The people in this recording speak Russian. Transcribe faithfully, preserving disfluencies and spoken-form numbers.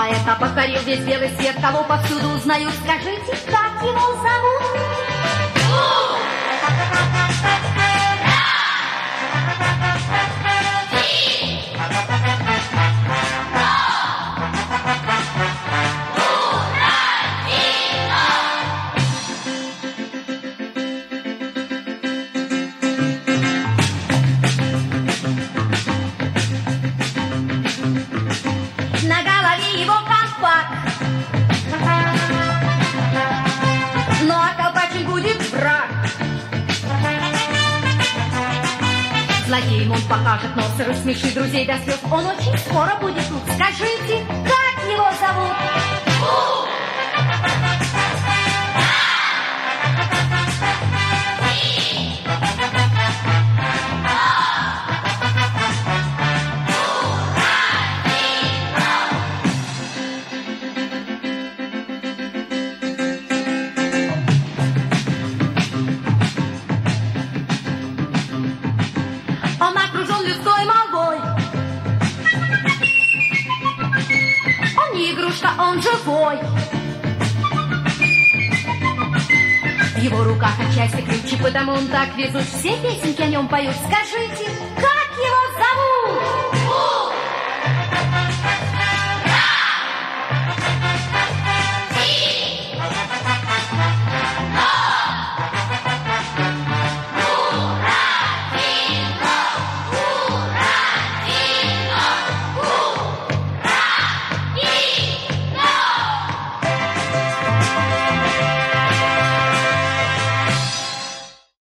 Поэта покорил весь белый свет, кого повсюду узнают. Скажите, как его зовут? На голове его колпак, ну а колпачем будет враг. Злодеем он покажет нос и рассмешит друзей до слез. Он очень скоро будет тут. Скажите, как его зовут? Он окружен людской молвой. Он не игрушка, он живой. В его руках отчасти ключи, потому он так везут. Все песенки о нем поют. Скажите, как его зовут?